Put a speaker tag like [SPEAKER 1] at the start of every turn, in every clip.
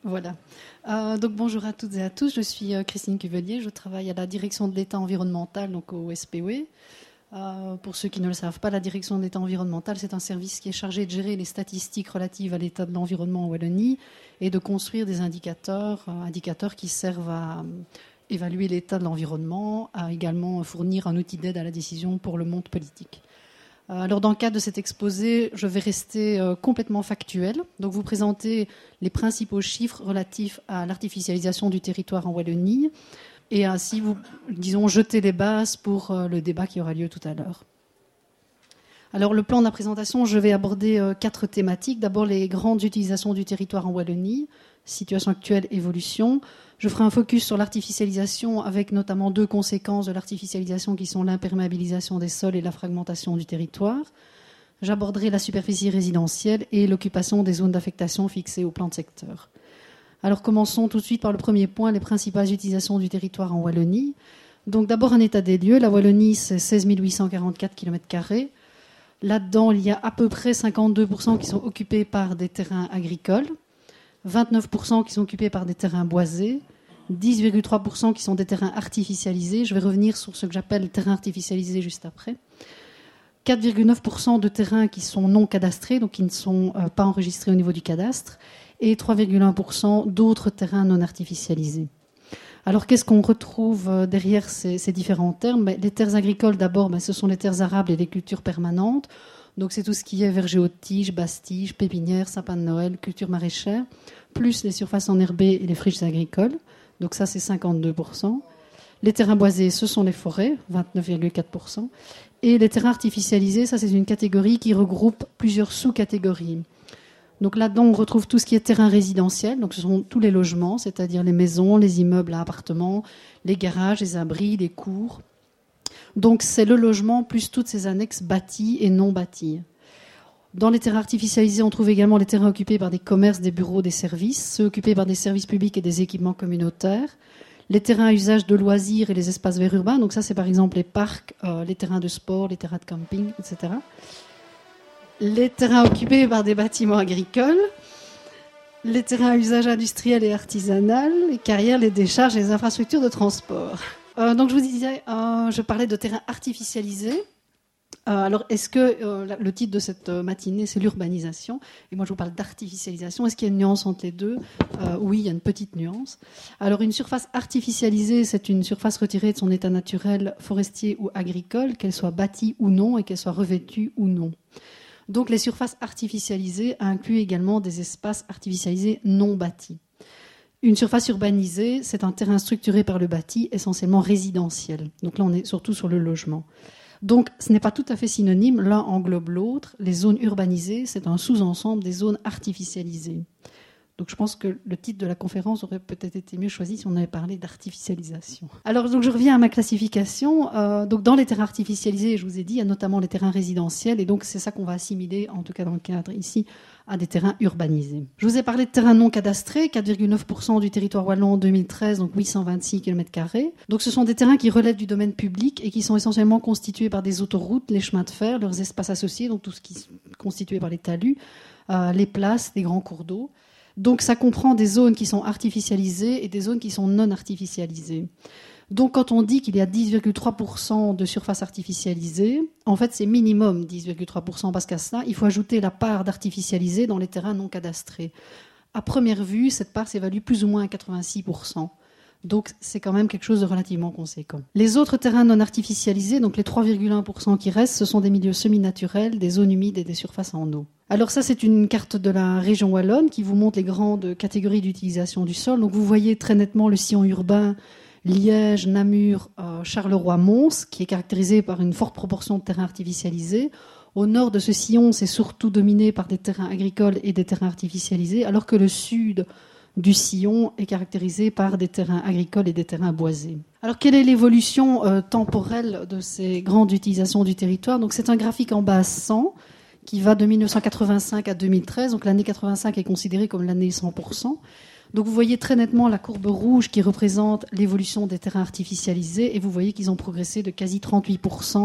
[SPEAKER 1] Voilà. Donc bonjour à toutes et à tous. Je suis Christine Cuvelier. Je travaille à la direction de l'État environnemental, donc au SPOE. Pour ceux qui ne le savent pas, la direction de l'État environnemental, c'est un service qui est chargé de gérer les statistiques relatives à l'état de l'environnement en Wallonie et de construire des indicateurs qui servent à évaluer l'état de l'environnement, à également fournir un outil d'aide à la décision pour le monde politique. Alors, dans le cadre de cet exposé, je vais rester complètement factuel. Donc, vous présenter les principaux chiffres relatifs à l'artificialisation du territoire en Wallonie et ainsi, jeter les bases pour le débat qui aura lieu tout à l'heure. Alors, le plan de la présentation, je vais aborder 4 thématiques. D'abord, les grandes utilisations du territoire en Wallonie, situation actuelle, évolution. Je ferai un focus sur l'artificialisation avec notamment 2 conséquences de l'artificialisation qui sont l'imperméabilisation des sols et la fragmentation du territoire. J'aborderai la superficie résidentielle et l'occupation des zones d'affectation fixées au plan de secteur. Alors commençons tout de suite par le premier point, les principales utilisations du territoire en Wallonie. Donc d'abord un état des lieux. La Wallonie, c'est 16 844 km². Là-dedans, il y a à peu près 52% qui sont occupés par des terrains agricoles. 29% qui sont occupés par des terrains boisés, 10,3% qui sont des terrains artificialisés. Je vais revenir sur ce que j'appelle terrains artificialisés juste après. 4,9% de terrains qui sont non cadastrés, donc qui ne sont pas enregistrés au niveau du cadastre, et 3,1% d'autres terrains non artificialisés. Alors, qu'est-ce qu'on retrouve derrière ces différents termes ? Les terres agricoles, d'abord, ce sont les terres arables et les cultures permanentes. Donc c'est tout ce qui est verger haute tige, basse tige, pépinière, sapin de Noël, culture maraîchère, plus les surfaces enherbées et les friches agricoles. Donc ça, c'est 52%. Les terrains boisés, ce sont les forêts, 29,4%. Et les terrains artificialisés, ça, c'est une catégorie qui regroupe plusieurs sous-catégories. Donc là-dedans, on retrouve tout ce qui est terrain résidentiel. Donc ce sont tous les logements, c'est-à-dire les maisons, les immeubles à appartements, les garages, les abris, les cours. Donc c'est le logement plus toutes ces annexes bâties et non bâties. Dans les terrains artificialisés, on trouve également les terrains occupés par des commerces, des bureaux, des services, ceux occupés par des services publics et des équipements communautaires, les terrains à usage de loisirs et les espaces verts urbains. Donc ça, c'est par exemple les parcs, les terrains de sport, les terrains de camping, etc. Les terrains occupés par des bâtiments agricoles, les terrains à usage industriel et artisanal, les carrières, les décharges et les infrastructures de transport. Donc je vous disais, je parlais de terrains artificialisés. Alors est-ce que le titre de cette matinée, c'est l'urbanisation, et moi je vous parle d'artificialisation. Est-ce qu'il y a une nuance entre les deux ? Oui, il y a une petite nuance. Alors une surface artificialisée, c'est une surface retirée de son état naturel forestier ou agricole, qu'elle soit bâtie ou non et qu'elle soit revêtue ou non. Donc les surfaces artificialisées incluent également des espaces artificialisés non bâtis. Une surface urbanisée, c'est un terrain structuré par le bâti, essentiellement résidentiel. Donc là, on est surtout sur le logement. Donc, ce n'est pas tout à fait synonyme. L'un englobe l'autre. Les zones urbanisées, c'est un sous-ensemble des zones artificialisées. Donc, je pense que le titre de la conférence aurait peut-être été mieux choisi si on avait parlé d'artificialisation. Alors, donc, je reviens à ma classification. Donc, dans les terrains artificialisés, je vous ai dit, il y a notamment les terrains résidentiels. Et donc, c'est ça qu'on va assimiler, en tout cas dans le cadre ici, à des terrains urbanisés. Je vous ai parlé de terrains non cadastrés, 4,9% du territoire wallon en 2013, donc 826 km². Donc ce sont des terrains qui relèvent du domaine public et qui sont essentiellement constitués par des autoroutes, les chemins de fer, leurs espaces associés, donc tout ce qui est constitué par les talus, les places, les grands cours d'eau. Donc ça comprend des zones qui sont artificialisées et des zones qui sont non artificialisées. Donc quand on dit qu'il y a 10,3% de surface artificialisée, en fait c'est minimum 10,3%, parce qu'à cela, il faut ajouter la part d'artificialisé dans les terrains non cadastrés. À première vue, cette part s'évalue plus ou moins à 86%. Donc c'est quand même quelque chose de relativement conséquent. Les autres terrains non artificialisés, donc les 3,1% qui restent, ce sont des milieux semi-naturels, des zones humides et des surfaces en eau. Alors ça, c'est une carte de la région wallonne qui vous montre les grandes catégories d'utilisation du sol. Donc vous voyez très nettement le sillon urbain Liège, Namur, Charleroi, Mons, qui est caractérisé par une forte proportion de terrains artificialisés. Au nord de ce sillon, c'est surtout dominé par des terrains agricoles et des terrains artificialisés, alors que le sud du sillon est caractérisé par des terrains agricoles et des terrains boisés. Alors, quelle est l'évolution temporelle de ces grandes utilisations du territoire ? Donc, c'est un graphique en base 100 qui va de 1985 à 2013. Donc, l'année 85 est considérée comme l'année 100%. Donc vous voyez très nettement la courbe rouge qui représente l'évolution des terrains artificialisés et vous voyez qu'ils ont progressé de quasi 38%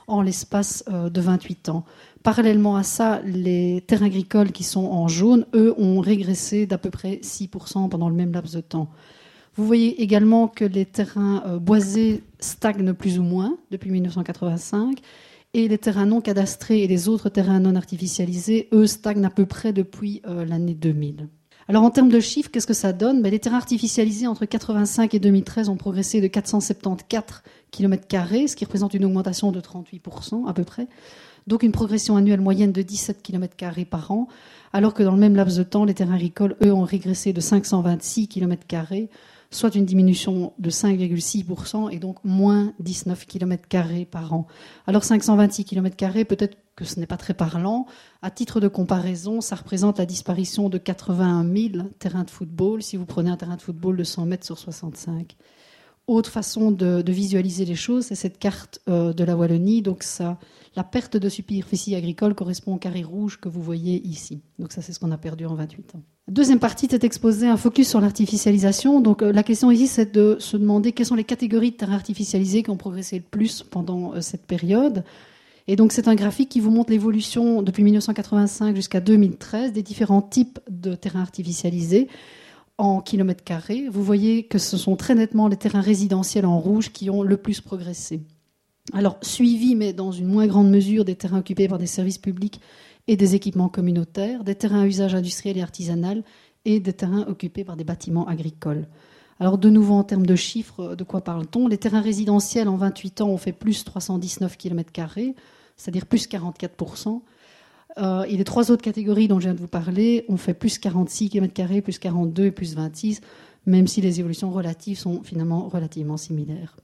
[SPEAKER 1] en l'espace de 28 ans. Parallèlement à ça, les terrains agricoles qui sont en jaune, eux, ont régressé d'à peu près 6% pendant le même laps de temps. Vous voyez également que les terrains boisés stagnent plus ou moins depuis 1985 et les terrains non cadastrés et les autres terrains non artificialisés, eux, stagnent à peu près depuis l'année 2000. Alors en termes de chiffres, qu'est-ce que ça donne ? Les terrains artificialisés entre 1985 et 2013 ont progressé de 474 km², ce qui représente une augmentation de 38% à peu près. Donc une progression annuelle moyenne de 17 km² par an, alors que dans le même laps de temps, les terrains agricoles, eux, ont régressé de 526 km², soit une diminution de 5,6% et donc moins 19 km² par an. Alors 526 km², peut-être que ce n'est pas très parlant. À titre de comparaison, ça représente la disparition de 81 000 terrains de football si vous prenez un terrain de football de 100 mètres sur 65. Autre façon de visualiser les choses, c'est cette carte de la Wallonie. Donc ça, la perte de superficie agricole correspond au carré rouge que vous voyez ici. Donc ça, c'est ce qu'on a perdu en 28 ans. Deuxième partie, c'est exposé un focus sur l'artificialisation. Donc la question ici, c'est de se demander quelles sont les catégories de terrains artificialisés qui ont progressé le plus pendant cette période. Et donc c'est un graphique qui vous montre l'évolution depuis 1985 jusqu'à 2013 des différents types de terrains artificialisés en kilomètres carrés. Vous voyez que ce sont très nettement les terrains résidentiels en rouge qui ont le plus progressé. Alors suivi, mais dans une moins grande mesure, des terrains occupés par des services publics et des équipements communautaires, des terrains à usage industriel et artisanal et des terrains occupés par des bâtiments agricoles. Alors de nouveau en termes de chiffres, de quoi parle-t-on ? Les terrains résidentiels en 28 ans ont fait plus 319 km², c'est-à-dire plus 44%. Et les trois autres catégories dont je viens de vous parler ont fait plus 46 km², plus 42 et plus 26, même si les évolutions relatives sont finalement relativement similaires.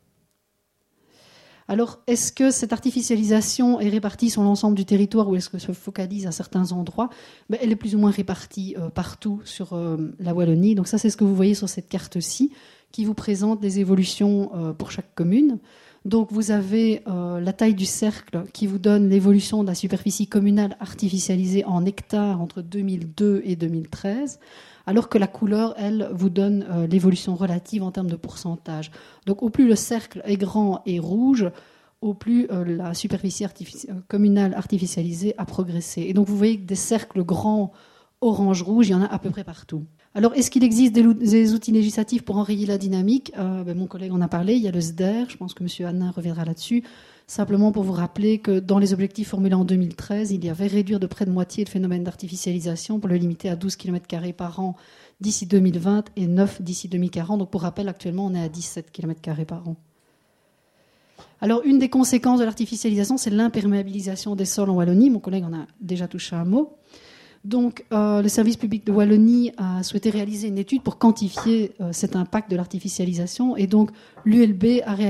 [SPEAKER 1] Alors, est-ce que cette artificialisation est répartie sur l'ensemble du territoire ou est-ce qu'elle se focalise à certains endroits ? Elle est plus ou moins répartie partout sur la Wallonie. Donc ça, c'est ce que vous voyez sur cette carte-ci, qui vous présente les évolutions pour chaque commune. Donc vous avez la taille du cercle qui vous donne l'évolution de la superficie communale artificialisée en hectares entre 2002 et 2013, alors que la couleur, elle, vous donne l'évolution relative en termes de pourcentage. Donc au plus le cercle est grand et rouge, au plus la superficie communale artificialisée a progressé. Et donc vous voyez que des cercles grands orange-rouge, il y en a à peu près partout. Alors, est-ce qu'il existe des outils législatifs pour enrayer la dynamique ? Mon collègue en a parlé, il y a le SDER, je pense que M. Hanin reviendra là-dessus. Simplement pour vous rappeler que dans les objectifs formulés en 2013, il y avait réduire de près de moitié le phénomène d'artificialisation pour le limiter à 12 km² par an d'ici 2020 et 9 d'ici 2040. Donc pour rappel, actuellement, on est à 17 km² par an. Alors, une des conséquences de l'artificialisation, c'est l'imperméabilisation des sols en Wallonie. Mon collègue en a déjà touché un mot. Donc, le service public de Wallonie a souhaité réaliser une étude pour quantifier cet impact de l'artificialisation. Et donc, l'ULB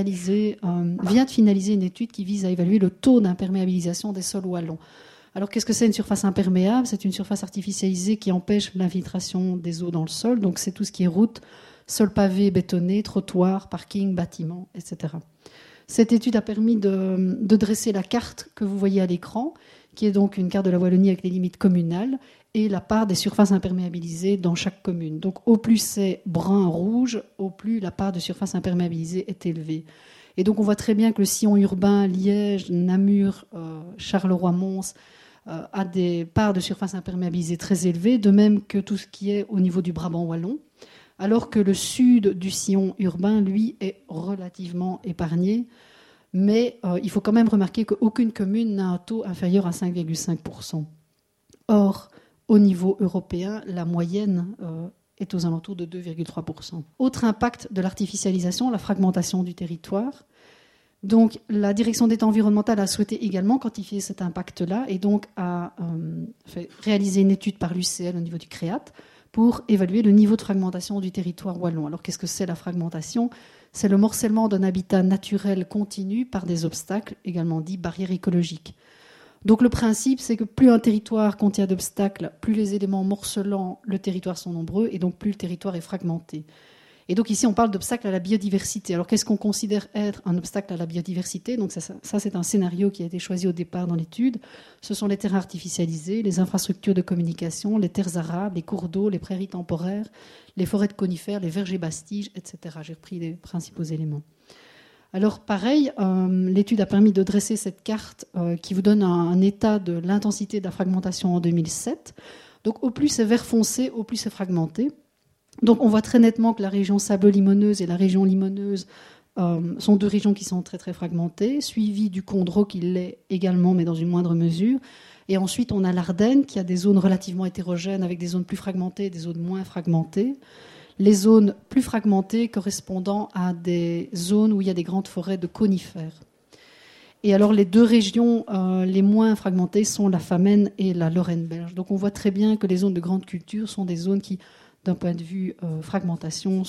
[SPEAKER 1] vient de finaliser une étude qui vise à évaluer le taux d'imperméabilisation des sols wallons. Alors, qu'est-ce que c'est une surface imperméable ? C'est une surface artificialisée qui empêche l'infiltration des eaux dans le sol. Donc, c'est tout ce qui est route, sol pavé, bétonné, trottoir, parking, bâtiment, etc. Cette étude a permis de dresser la carte que vous voyez à l'écran, qui est donc une carte de la Wallonie avec les limites communales et la part des surfaces imperméabilisées dans chaque commune. Donc au plus c'est brun-rouge, au plus la part de surface imperméabilisée est élevée. Et donc on voit très bien que le sillon urbain, Liège, Namur, Charleroi-Mons, a des parts de surface imperméabilisée très élevées, de même que tout ce qui est au niveau du Brabant wallon, alors que le sud du sillon urbain, lui, est relativement épargné. Mais il faut quand même remarquer qu'aucune commune n'a un taux inférieur à 5,5%. Or, au niveau européen, la moyenne est aux alentours de 2,3%. Autre impact de l'artificialisation, la fragmentation du territoire. Donc, la direction d'État environnementale a souhaité également quantifier cet impact-là et donc a fait réaliser une étude par l'UCL au niveau du CREAT pour évaluer le niveau de fragmentation du territoire wallon. Alors, qu'est-ce que c'est la fragmentation ? C'est le morcellement d'un habitat naturel continu par des obstacles, également dit barrières écologiques. Donc le principe, c'est que plus un territoire contient d'obstacles, plus les éléments morcelant le territoire sont nombreux et donc plus le territoire est fragmenté. Et donc ici, on parle d'obstacles à la biodiversité. Alors qu'est-ce qu'on considère être un obstacle à la biodiversité ? Donc ça, c'est un scénario qui a été choisi au départ dans l'étude. Ce sont les terrains artificialisés, les infrastructures de communication, les terres arables, les cours d'eau, les prairies temporaires, les forêts de conifères, les vergers bastiges, etc. J'ai repris les principaux éléments. Alors pareil, l'étude a permis de dresser cette carte qui vous donne un état de l'intensité de la fragmentation en 2007. Donc au plus c'est vert foncé, au plus c'est fragmenté. Donc on voit très nettement que la région sablo-limoneuse et la région limoneuse sont deux régions qui sont très très fragmentées, suivies du Condro qui l'est également, mais dans une moindre mesure. Et ensuite on a l'Ardenne qui a des zones relativement hétérogènes avec des zones plus fragmentées et des zones moins fragmentées. Les zones plus fragmentées correspondant à des zones où il y a des grandes forêts de conifères. Et alors les deux régions les moins fragmentées sont la Famenne et la Lorraine belge. Donc on voit très bien que les zones de grande culture sont des zones qui, d'un point de vue fragmentation,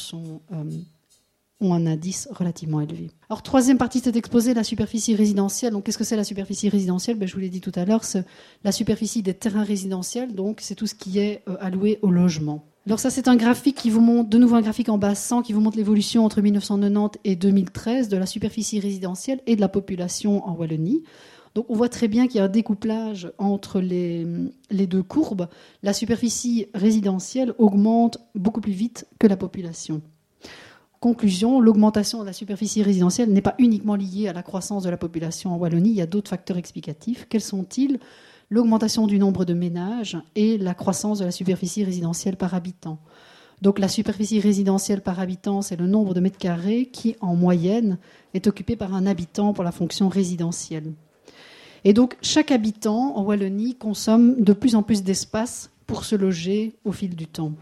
[SPEAKER 1] ont un indice relativement élevé. Alors troisième partie de cet exposé, la superficie résidentielle. Donc qu'est-ce que c'est la superficie résidentielle ? Je vous l'ai dit tout à l'heure, c'est la superficie des terrains résidentiels, donc c'est tout ce qui est alloué au logement. Alors ça, c'est un graphique qui vous montre, de nouveau un graphique en bas 100, qui vous montre l'évolution entre 1990 et 2013 de la superficie résidentielle et de la population en Wallonie. Donc on voit très bien qu'il y a un découplage entre les deux courbes. La superficie résidentielle augmente beaucoup plus vite que la population. Conclusion, l'augmentation de la superficie résidentielle n'est pas uniquement liée à la croissance de la population en Wallonie, il y a d'autres facteurs explicatifs. Quels sont-ils ? L'augmentation du nombre de ménages et la croissance de la superficie résidentielle par habitant. Donc la superficie résidentielle par habitant, c'est le nombre de mètres carrés qui, en moyenne, est occupé par un habitant pour la fonction résidentielle. Et donc chaque habitant en Wallonie consomme de plus en plus d'espace pour se loger au fil du temps.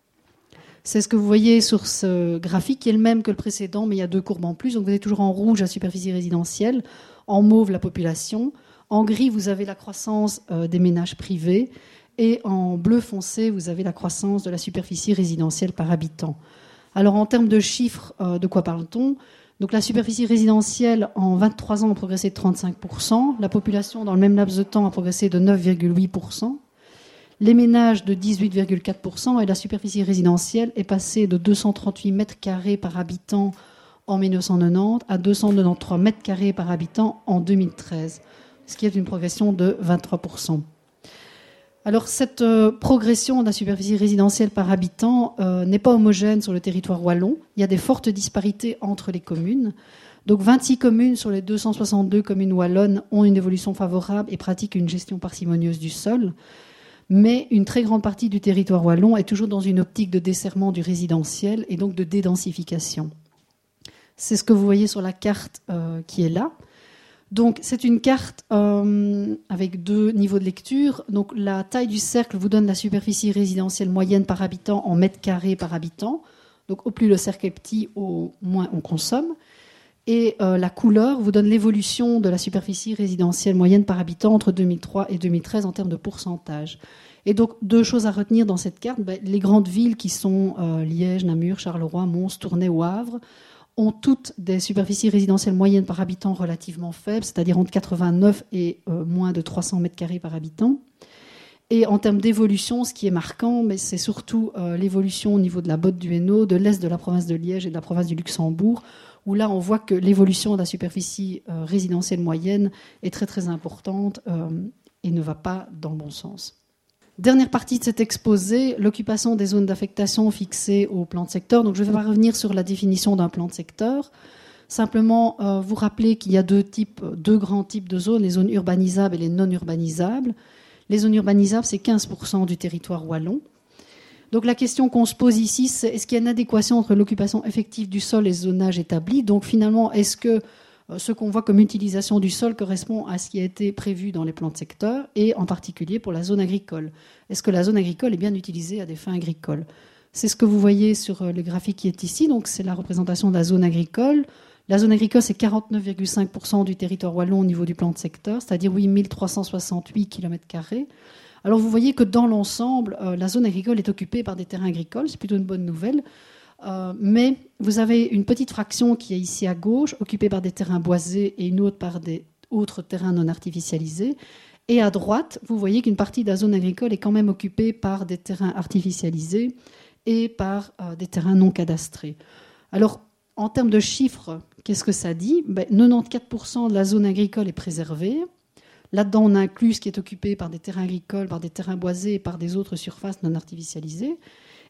[SPEAKER 1] C'est ce que vous voyez sur ce graphique, qui est le même que le précédent, mais il y a deux courbes en plus. Donc vous avez toujours en rouge la superficie résidentielle, en mauve la population. En gris, vous avez la croissance des ménages privés et en bleu foncé, vous avez la croissance de la superficie résidentielle par habitant. Alors en termes de chiffres, de quoi parle-t-on ? Donc la superficie résidentielle en 23 ans a progressé de 35%, la population dans le même laps de temps a progressé de 9,8%, les ménages de 18,4% et la superficie résidentielle est passée de 238 mètres carrés par habitant en 1990 à 293 mètres carrés par habitant en 2013. Ce qui est une progression de 23%. Alors cette progression de la superficie résidentielle par habitant n'est pas homogène sur le territoire wallon. Il y a des fortes disparités entre les communes. Donc 26 communes sur les 262 communes wallonnes ont une évolution favorable et pratiquent une gestion parcimonieuse du sol. Mais une très grande partie du territoire wallon est toujours dans une optique de desserrement du résidentiel et donc de dédensification. C'est ce que vous voyez sur la carte qui est là. Donc, c'est une carte avec deux niveaux de lecture. Donc, la taille du cercle vous donne la superficie résidentielle moyenne par habitant en mètres carrés par habitant. Donc, au plus le cercle est petit, au moins on consomme. Et la couleur vous donne l'évolution de la superficie résidentielle moyenne par habitant entre 2003 et 2013 en termes de pourcentage. Et donc, deux choses à retenir dans cette carte. Les grandes villes qui sont Liège, Namur, Charleroi, Mons, Tournai ou Havre ont toutes des superficies résidentielles moyennes par habitant relativement faibles, c'est-à-dire entre 89 et moins de 300 mètres carrés par habitant. Et en termes d'évolution, ce qui est marquant, mais c'est surtout l'évolution au niveau de la Botte du Hainaut, de l'est de la province de Liège et de la province du Luxembourg, où là, on voit que l'évolution de la superficie résidentielle moyenne est très très importante et ne va pas dans le bon sens. Dernière partie de cet exposé, l'occupation des zones d'affectation fixées au plan de secteur. Donc, je ne vais pas revenir sur la définition d'un plan de secteur. Simplement, vous rappeler qu'il y a deux grands types de zones, les zones urbanisables et les non urbanisables. Les zones urbanisables, c'est 15% du territoire wallon. Donc, la question qu'on se pose ici, c'est est-ce qu'il y a une adéquation entre l'occupation effective du sol et le zonage établi ? Donc, finalement, est-ce que ce qu'on voit comme utilisation du sol correspond à ce qui a été prévu dans les plans de secteur et en particulier pour la zone agricole. Est-ce que la zone agricole est bien utilisée à des fins agricoles ? C'est ce que vous voyez sur le graphique qui est ici. Donc, c'est la représentation de la zone agricole. La zone agricole, c'est 49,5% du territoire wallon au niveau du plan de secteur, c'est-à-dire 8 368 km². Alors, vous voyez que dans l'ensemble, la zone agricole est occupée par des terrains agricoles. C'est plutôt une bonne nouvelle. Mais vous avez une petite fraction qui est ici à gauche, occupée par des terrains boisés et une autre par des autres terrains non artificialisés. Et à droite, vous voyez qu'une partie de la zone agricole est quand même occupée par des terrains artificialisés et par des terrains non cadastrés. Alors, en termes de chiffres, qu'est-ce que ça dit ? 94% de la zone agricole est préservée. Là-dedans, on inclut ce qui est occupé par des terrains agricoles, par des terrains boisés et par des autres surfaces non artificialisées.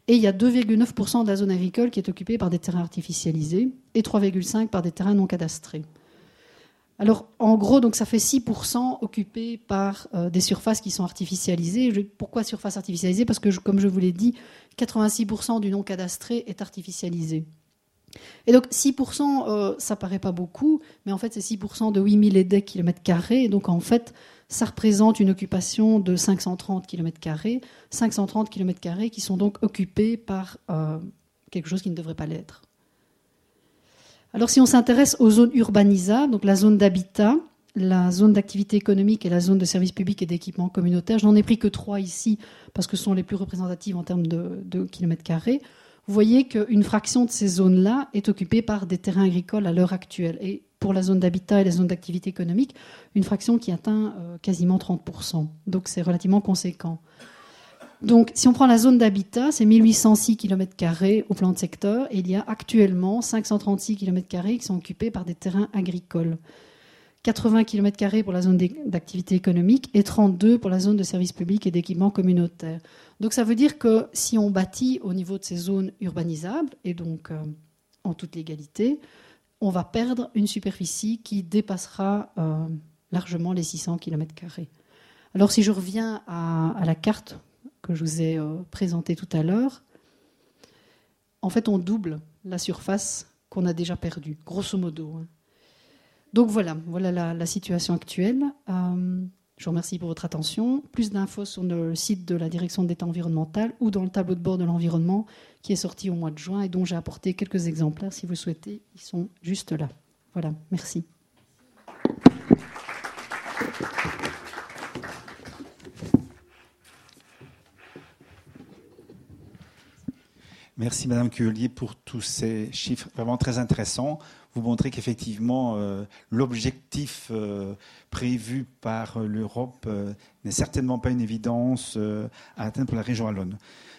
[SPEAKER 1] Et il y a 2,9% de la zone agricole qui est occupée par des terrains artificialisés et 3,5% par des terrains non cadastrés. Alors, en gros, donc, ça fait 6% occupés par des surfaces qui sont artificialisées. Pourquoi surfaces artificialisées ? Parce que, comme je vous l'ai dit, 86% du non cadastré est artificialisé. Et donc, 6%, ça paraît pas beaucoup, mais en fait, c'est 6% de 8000 et des kilomètres carrés. Donc, en fait, ça représente une occupation de 530 km², 530 km² qui sont donc occupés par quelque chose qui ne devrait pas l'être. Alors si on s'intéresse aux zones urbanisables, donc la zone d'habitat, la zone d'activité économique et la zone de services publics et d'équipements communautaires, je n'en ai pris que 3 ici parce que ce sont les plus représentatives en termes de kilomètres carrés. Vous voyez qu'une fraction de ces zones-là est occupée par des terrains agricoles à l'heure actuelle. Et pour la zone d'habitat et la zone d'activité économique, une fraction qui atteint quasiment 30%. Donc c'est relativement conséquent. Donc si on prend la zone d'habitat, c'est 1806 km² au plan de secteur, et il y a actuellement 536 km² qui sont occupés par des terrains agricoles. 80 km² pour la zone d'activité économique et 32 pour la zone de services publics et d'équipements communautaires. Donc ça veut dire que si on bâtit au niveau de ces zones urbanisables, et donc en toute légalité, on va perdre une superficie qui dépassera largement les 600 km². Alors si je reviens à la carte que je vous ai présentée tout à l'heure, en fait on double la surface qu'on a déjà perdue, grosso modo. Donc voilà la situation actuelle. Je vous remercie pour votre attention. Plus d'infos sur le site de la Direction de l'État environnemental ou dans le tableau de bord de l'environnement qui est sorti au mois de juin et dont j'ai apporté quelques exemplaires si vous souhaitez. Ils sont juste là. Voilà, merci.
[SPEAKER 2] Merci Madame Cuelier pour tous ces chiffres vraiment très intéressants. Vous montrez qu'effectivement l'objectif prévu par l'Europe n'est certainement pas une évidence à atteindre pour la région wallonne.